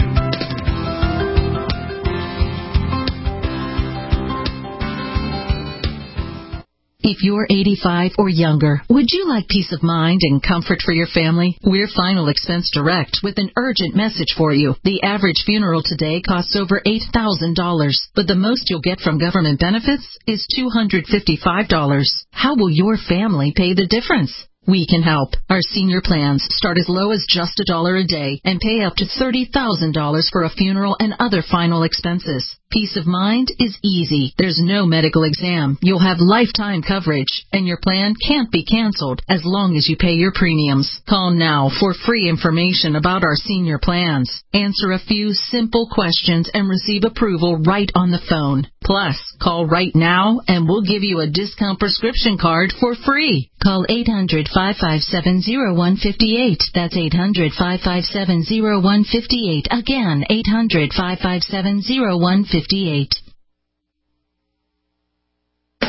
Speaker 7: If you're eighty-five or younger, would you like peace of mind and comfort for your family? We're Final Expense Direct with an urgent message for you. The average funeral today costs over eight thousand dollars, but the most you'll get from government benefits is two hundred fifty-five dollars. How will your family pay the difference? We can help. Our senior plans start as low as just a dollar a day and pay up to thirty thousand dollars for a funeral and other final expenses. Peace of mind is easy. There's no medical exam. You'll have lifetime coverage, and your plan can't be canceled as long as you pay your premiums. Call now for free information about our senior plans. Answer a few simple questions and receive approval right on the phone. Plus, call right now and we'll give you a discount prescription card for free. Call eight hundred, five five seven, zero one five eight. That's eight hundred, five five seven, zero one five eight. Again, eight hundred, five five seven, zero one five eight.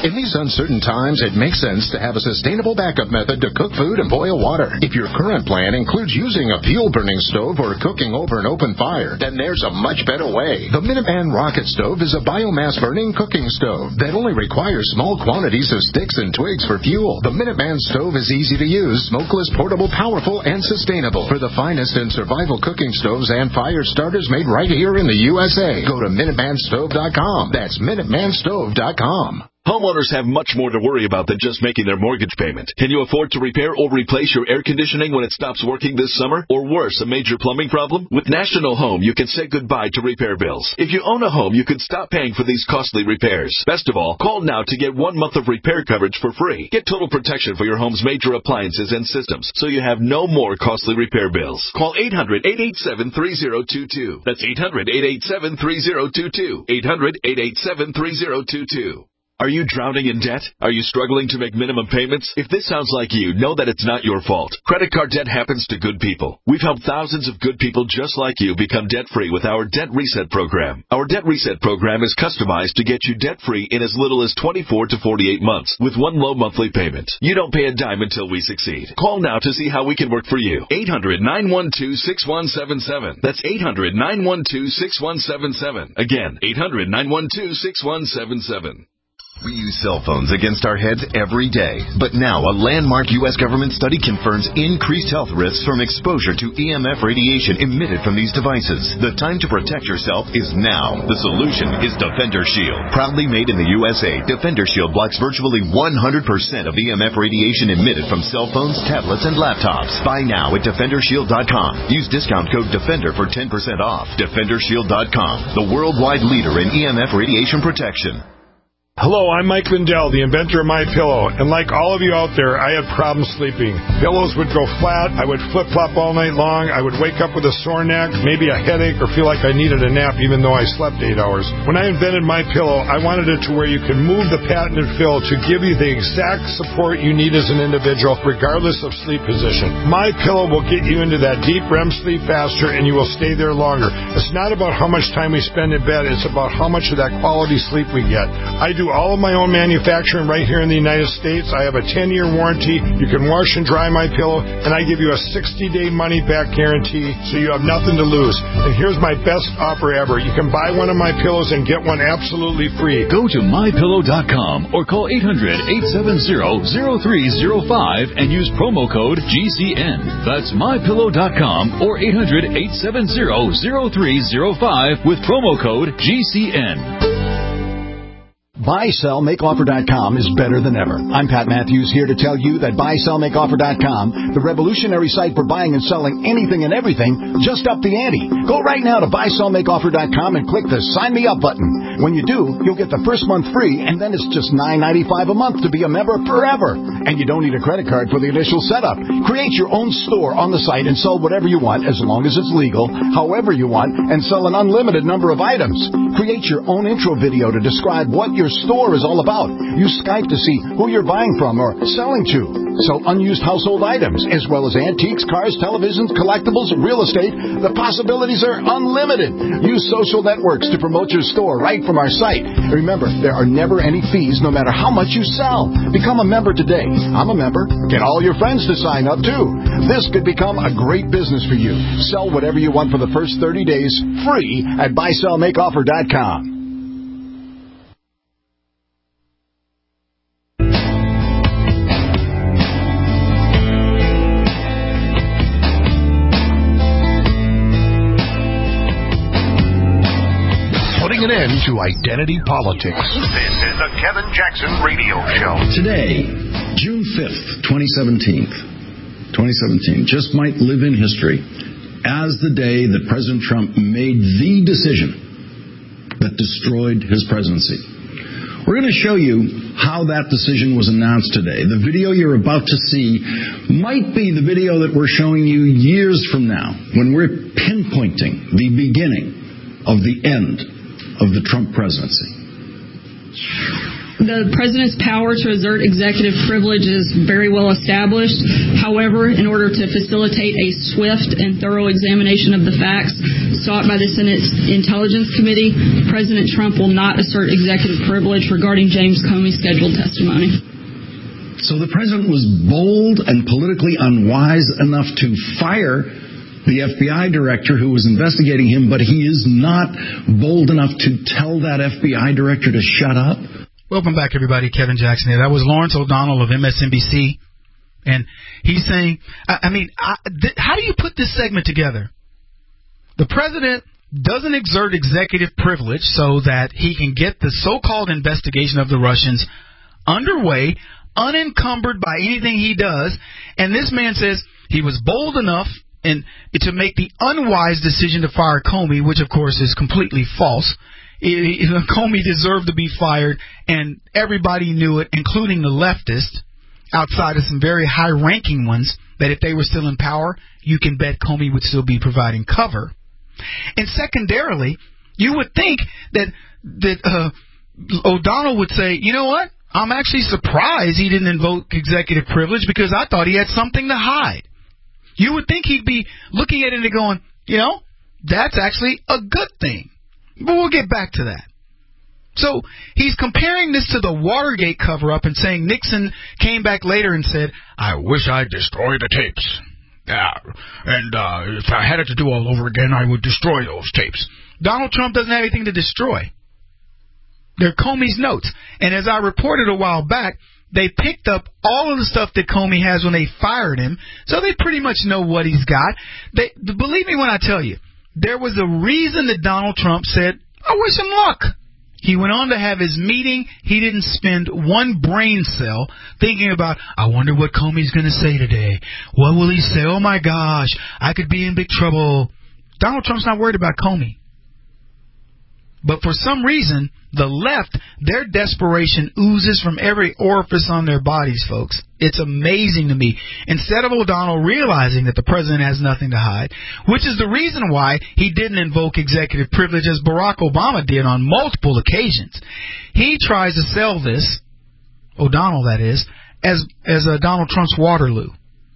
Speaker 8: In these uncertain times, it makes sense to have a sustainable backup method to cook food and boil water. If your current plan includes using a fuel-burning stove or cooking over an open fire, then there's a much better way. The Minuteman Rocket Stove is a biomass-burning cooking stove that only requires small quantities of sticks and twigs for fuel. The Minuteman Stove is easy to use, smokeless, portable, powerful, and sustainable. For the finest in survival cooking stoves and fire starters made right here in the U S A, go to Minuteman Stove dot com. That's Minuteman Stove dot com.
Speaker 9: Homeowners have much more to worry about than just making their mortgage payment. Can you afford to repair or replace your air conditioning when it stops working this summer? Or worse, a major plumbing problem? With National Home, you can say goodbye to repair bills. If you own a home, you can stop paying for these costly repairs. Best of all, call now to get one month of repair coverage for free. Get total protection for your home's major appliances and systems, so you have no more costly repair bills. Call eight hundred, eight eight seven, three zero two two. That's eight hundred, eight eight seven, three zero two two. eight hundred, eight eight seven, three zero two two. Are you drowning in debt? Are you struggling to make minimum payments? If this sounds like you, know that it's not your fault. Credit card debt happens to good people. We've helped thousands of good people just like you become debt-free with our Debt Reset program. Our Debt Reset program is customized to get you debt-free in as little as twenty-four to forty-eight months with one low monthly payment. You don't pay a dime until we succeed. Call now to see how we can work for you. eight hundred, nine one two, six one seven seven. That's eight hundred, nine one two, six one seven seven. Again, eight hundred, nine one two, six one seven seven.
Speaker 10: We use cell phones against our heads every day. But now a landmark U S government study confirms increased health risks from exposure to E M F radiation emitted from these devices. The time to protect yourself is now. The solution is Defender Shield. Proudly made in the U S A, Defender Shield blocks virtually one hundred percent of E M F radiation emitted from cell phones, tablets, and laptops. Buy now at Defender Shield dot com. Use discount code DEFENDER for ten percent off. Defender Shield dot com, the worldwide leader in E M F radiation protection.
Speaker 24: Hello, I'm Mike Lindell, the inventor of MyPillow, and like all of you out there, I had problems sleeping. Pillows would go flat, I would flip-flop all night long, I would wake up with a sore neck, maybe a headache, or feel like I needed a nap even though I slept eight hours. When I invented MyPillow, I wanted it to where you can move the patented fill to give you the exact support you need as an individual, regardless of sleep position. MyPillow will get you into that deep R E M sleep faster, and you will stay there longer. It's not about how much time we spend in bed, it's about how much of that quality sleep we get. I do all of my own manufacturing right here in the United States. I have a ten-year warranty. You can wash and dry my pillow, and I give you a sixty-day money-back guarantee, so you have nothing to lose. And here's my best offer ever. You can buy one of my pillows and get one absolutely free.
Speaker 21: Go to my pillow dot com or call eight hundred, eight seven zero, zero three zero five and use promo code G C N. That's my pillow dot com or eight hundred, eight seven zero, zero three zero five with promo code G C N.
Speaker 25: buy sell make offer dot com is better than ever. I'm Pat Matthews here to tell you that buy sell make offer dot com, the revolutionary site for buying and selling anything and everything, just upped the ante. Go right now to buy sell make offer dot com and click the Sign Me Up button. When you do, you'll get the first month free, and then it's just nine ninety-five a month to be a member forever. And you don't need a credit card for the initial setup. Create your own store on the site and sell whatever you want as long as it's legal, however you want, and sell an unlimited number of items. Create your own intro video to describe what your store is all about. Use Skype to see who you're buying from or selling to. Sell unused household items, as well as antiques, cars, televisions, collectibles, real estate. The possibilities are unlimited. Use social networks to promote your store right from our site. Remember, there are never any fees no matter how much you sell. Become a member today. I'm a member. Get all your friends to sign up, too. This could become a great business for you. Sell whatever you want for the first thirty days free at buy sell make offer dot com.
Speaker 2: An end to identity politics. This is the Kevin Jackson Radio Show.
Speaker 1: Today, June fifth, twenty seventeen, twenty seventeen, just might live in history as the day that President Trump made the decision that destroyed his presidency. We're going to show you how that decision was announced today. The video you're about to see might be the video that we're showing you years from now, when we're pinpointing the beginning of the end of the Trump presidency.
Speaker 4: The president's power to exert executive privilege is very well established. However, in order to facilitate a swift and thorough examination of the facts sought by the Senate's Intelligence Committee, President Trump will not assert executive privilege regarding James Comey's scheduled testimony.
Speaker 1: So the president was bold and politically unwise enough to fire the F B I director who was investigating him, but he is not bold enough to tell that F B I director to shut up?
Speaker 3: Welcome back, everybody. Kevin Jackson here. That was Lawrence O'Donnell of M S N B C. And he's saying, I, I mean, I, th- how do you put this segment together? The president doesn't exert executive privilege so that he can get the so-called investigation of the Russians underway, unencumbered by anything he does. And this man says he was bold enough and to make the unwise decision to fire Comey, which, of course, is completely false. Comey deserved to be fired, and everybody knew it, including the leftists, outside of some very high-ranking ones, that if they were still in power, you can bet Comey would still be providing cover. And secondarily, you would think that that uh, O'Donnell would say, you know what, I'm actually surprised he didn't invoke executive privilege because I thought he had something to hide. You would think he'd be looking at it and going, you know, that's actually a good thing. But we'll get back to that. So he's comparing this to the Watergate cover-up and saying Nixon came back later and said, I wish I'd destroyed the tapes. Yeah, and uh, if I had it to do all over again, I would destroy those tapes. Donald Trump doesn't have anything to destroy. They're Comey's notes. And as I reported a while back, they picked up all of the stuff that Comey has when they fired him, so they pretty much know what he's got. They, believe me when I tell you, there was a reason that Donald Trump said, I wish him luck. He went on to have his meeting. He didn't spend one brain cell thinking about, I wonder what Comey's going to say today. What will he say? Oh, my gosh, I could be in big trouble. Donald Trump's not worried about Comey. But for some reason, the left, their desperation oozes from every orifice on their bodies, folks. It's amazing to me. Instead of O'Donnell realizing that the president has nothing to hide, which is the reason why he didn't invoke executive privilege as Barack Obama did on multiple occasions, he tries to sell this, O'Donnell that is, as, as a Donald Trump's Waterloo.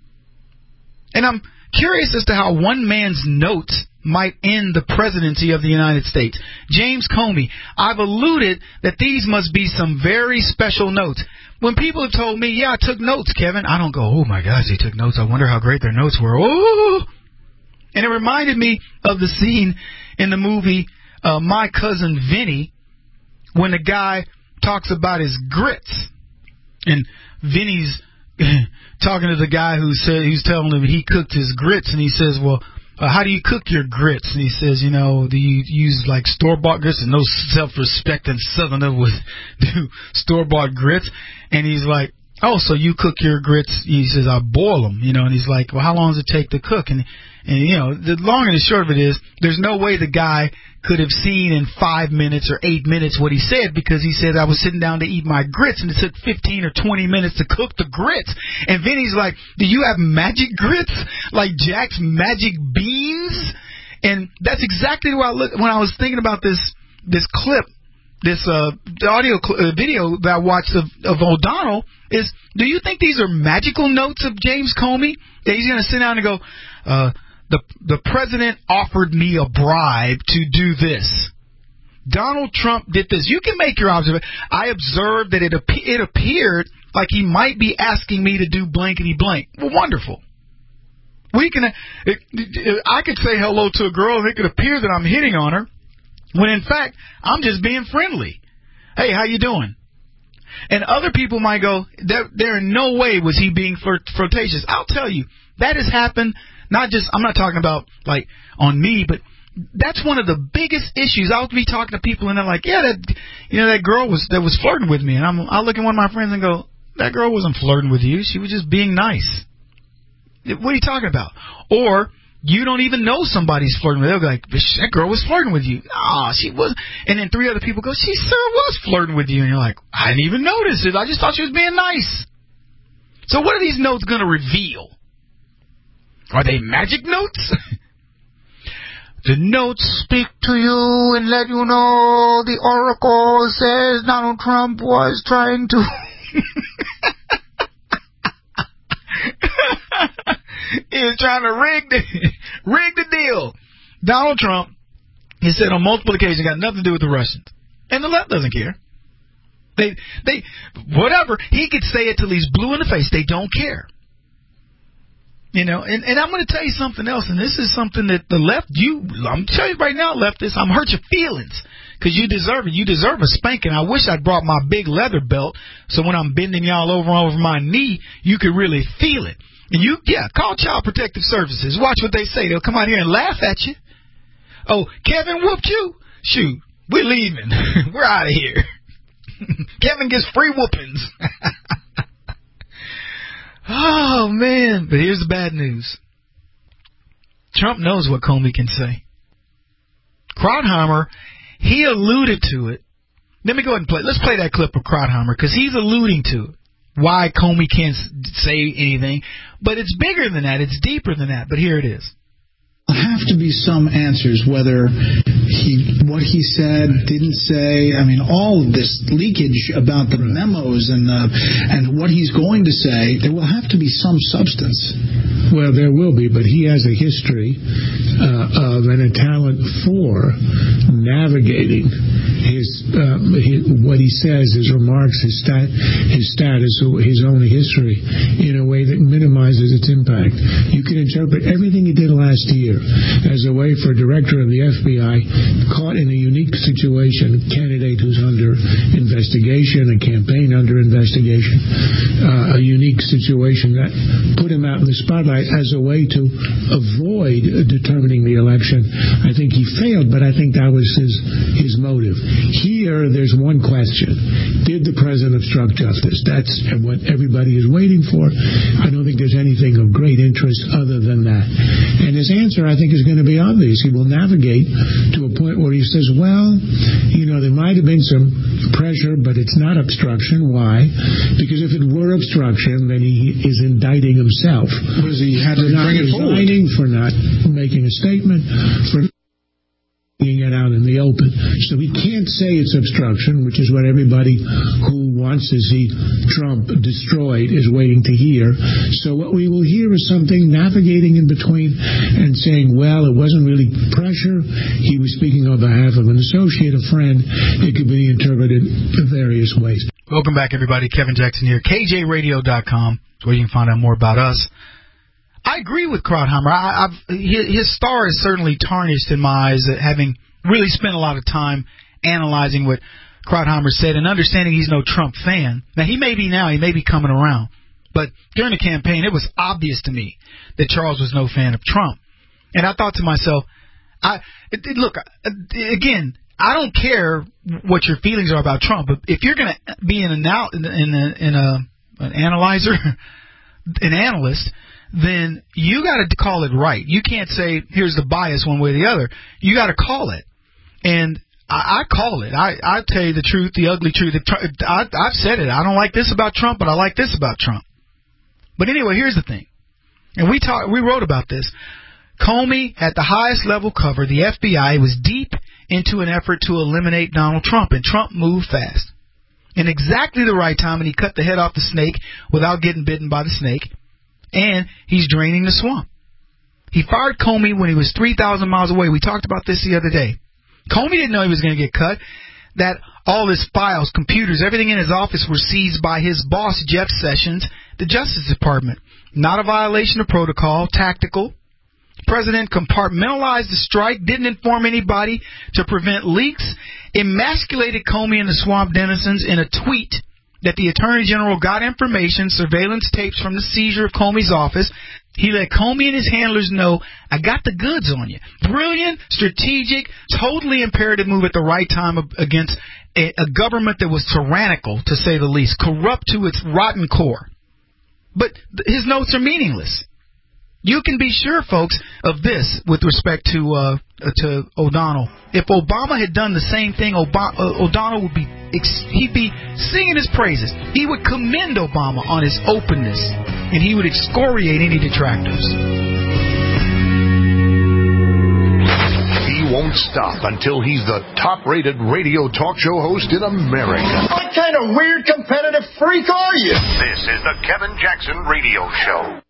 Speaker 3: And I'm curious as to how one man's notes might end the presidency of the United States. James Comey, I've alluded that these must be some very special notes. When people have told me, yeah, I took notes, Kevin, I don't go, oh my gosh, they took notes. I wonder how great their notes were. Oh! And it reminded me of the scene in the movie uh, My Cousin Vinny, when the guy talks about his grits. And Vinny's talking to the guy who said he's telling him he cooked his grits, and he says, well, Uh, how do you cook your grits? And he says, you know, do you use like store-bought grits? And no self-respecting Southerner would do store-bought grits. And he's like, oh, so you cook your grits? He says, I boil them, you know. And he's like, well, how long does it take to cook? And, and you know, the long and the short of it is, there's no way the guy could have seen in five minutes or eight minutes what he said, because he said, I was sitting down to eat my grits, and it took fifteen or twenty minutes to cook the grits. And Vinny's like, do you have magic grits? Like Jack's magic beans? And that's exactly what I look when I was thinking about this this clip, this uh, audio cl- uh, video that I watched of, of O'Donnell, is, do you think these are magical notes of James Comey? That he's going to sit down and go, uh, The the president offered me a bribe to do this. Donald Trump did this. You can make your observation. I observed that it it appeared like he might be asking me to do blankety blank. Well, wonderful. We can. It, it, I could say hello to a girl, and it could appear that I'm hitting on her, when in fact I'm just being friendly. Hey, how you doing? And other people might go, there, there in no way was he being flirt, flirtatious. I'll tell you, that has happened. Not just, I'm not talking about, like, on me, but that's one of the biggest issues. I'll be talking to people, and they're like, yeah, that, you know, that girl was that was flirting with me. And I'm, I'll look at one of my friends and go, that girl wasn't flirting with you. She was just being nice. What are you talking about? Or you don't even know somebody's flirting with you. They'll be like, that girl was flirting with you. Nah, she wasn't. And then three other people go, she sure was flirting with you. And you're like, I didn't even notice it. I just thought she was being nice. So what are these notes going to reveal? Are they magic notes? The notes speak to you and let you know the oracle says Donald Trump was trying to... he was trying to rig the, rig the deal. Donald Trump, he said on multiple occasions, got nothing to do with the Russians. And the left doesn't care. They, they, whatever. He could say it till he's blue in the face. They don't care. You know, and, and I'm going to tell you something else, and this is something that the left, you, I'm telling you right now, leftists, I'm hurt your feelings, because you deserve it. You deserve a spanking. I wish I'd brought my big leather belt, so when I'm bending y'all over over my knee, you could really feel it. And you, yeah, call Child Protective Services. Watch what they say. They'll come out here and laugh at you. Oh, Kevin whooped you? Shoot, we're leaving. We're out of here. Kevin gets free whoopings. Oh, man. But here's the bad news. Trump knows what Comey can say. Krauthammer, he alluded to it. Let me go ahead and play. Let's play that clip of Krauthammer, because he's alluding to it. Why Comey can't say anything. But it's bigger than that. It's deeper than that. But here it is.
Speaker 11: There'll have to be some answers, whether he what he said, didn't say. I mean, all of this leakage about the memos and uh, and what he's going to say, there will have to be some substance.
Speaker 12: Well, there will be, but he has a history uh, of and a talent for navigating his, uh, his what he says, his remarks, his stat, his status, his own history, in a way that minimizes its impact. You can interpret everything he did last year as a way for a director of the F B I caught in a unique situation, a candidate who's under investigation, a campaign under investigation, uh, a unique situation that put him out in the spotlight as a way to avoid determining the election. I think he failed, but I think that was his, his motive. Here, there's one question. Did the president obstruct justice? That's what everybody is waiting for. I don't think there's anything of great interest other than that. And his answer, I think, is going to be obvious. He will navigate to a point where he says, well, you know, there might have been some pressure, but it's not obstruction. Why? Because if it were obstruction, then he is indicting himself.
Speaker 11: Because he had to
Speaker 12: not
Speaker 11: bring it forward.
Speaker 12: resigning, for not making a statement, for getting it out in the open. So he can't say it's obstruction, which is what everybody who wants to see Trump destroyed is waiting to hear. So what we will hear is something navigating in between and saying, well, it wasn't really pressure. He was speaking on behalf of an associate, a friend. It could be interpreted in various ways.
Speaker 3: Welcome back, everybody. Kevin Jackson here. K J radio dot com is where you can find out more about us. I agree with Krauthammer. I, I've, his star is certainly tarnished in my eyes, having really spent a lot of time analyzing what Krauthammer said and understanding he's no Trump fan. Now, he may be now. He may be coming around. But during the campaign, it was obvious to me that Charles was no fan of Trump. And I thought to myself, I it, it, look, again, I don't care what your feelings are about Trump, but if you're going to be an, anal- in a, in a, an analyzer, an analyst, then you got to call it right. You can't say, here's the bias one way or the other. You got to call it. And I, I call it. I, I tell you the truth, the ugly truth. I, I've said it. I don't like this about Trump, but I like this about Trump. But anyway, here's the thing. And we talk, we wrote about this. Comey, at the highest level cover, the F B I, was deep into an effort to eliminate Donald Trump, and Trump moved fast. In exactly the right time, and he cut the head off the snake without getting bitten by the snake. And he's draining the swamp. He fired Comey when he was three thousand miles away. We talked about this the other day. Comey didn't know he was going to get cut. That all his files, computers, everything in his office were seized by his boss, Jeff Sessions, the Justice Department. Not a violation of protocol, tactical. The president compartmentalized the strike, didn't inform anybody to prevent leaks, emasculated Comey and the swamp denizens in a tweet that the Attorney General got information, surveillance tapes from the seizure of Comey's office. He let Comey and his handlers know, I got the goods on you. Brilliant, strategic, totally imperative move at the right time against a, a government that was tyrannical, to say the least, corrupt to its rotten core. But th- his notes are meaningless. You can be sure, folks, of this with respect to uh, to O'Donnell. If Obama had done the same thing, Ob- uh, O'Donnell would be ex- he'd be singing his praises. He would commend Obama on his openness, and he would excoriate any detractors.
Speaker 2: won't stop until he's the top-rated radio talk show host in America.
Speaker 15: What kind of weird competitive freak are you?
Speaker 2: This is the Kevin Jackson Radio Show.